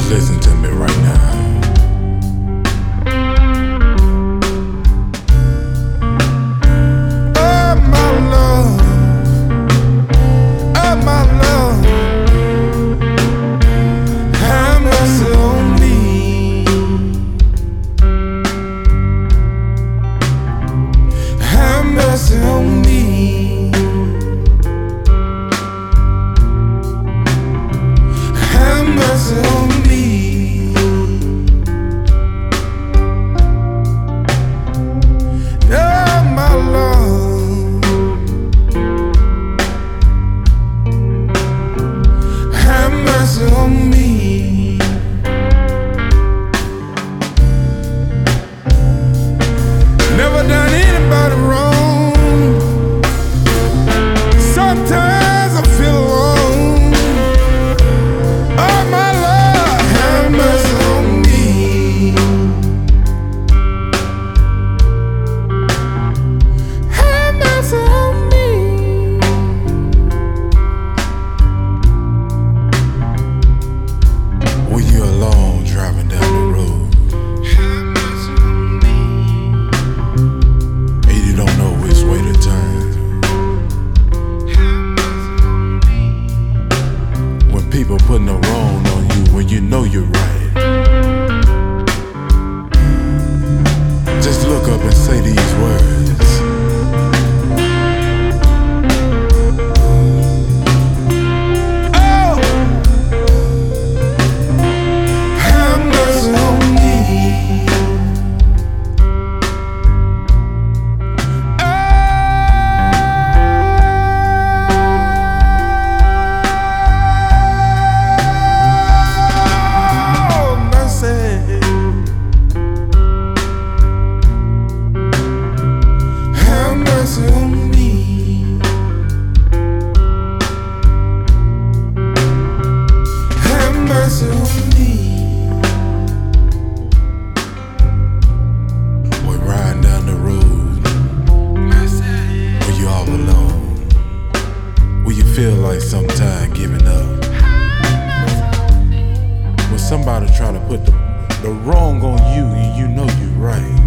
listen to me right now. Oh my love, oh my love, have mercy on me. Have mercy on me. Have mercy on me. Oh my love, have mercy on me. Never done anybody wrong. Sometimes I feel alone. Oh my Lord, have mercy on me. Have mercy on me. When you're alone driving down the road, have mercy on me. And you don't know which way to turn. Have mercy on me. When people putting the wrong on you when you know you're right, just look up and say these words. Oh, have mercy on me. Oh, mercy. Have mercy on me. Have mercy on me. We're riding down the road when you're all alone, when you feel like sometime giving up, when somebody try to put the wrong on you and you know you're right.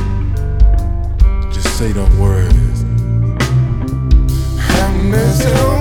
Just say them words. Have mercy on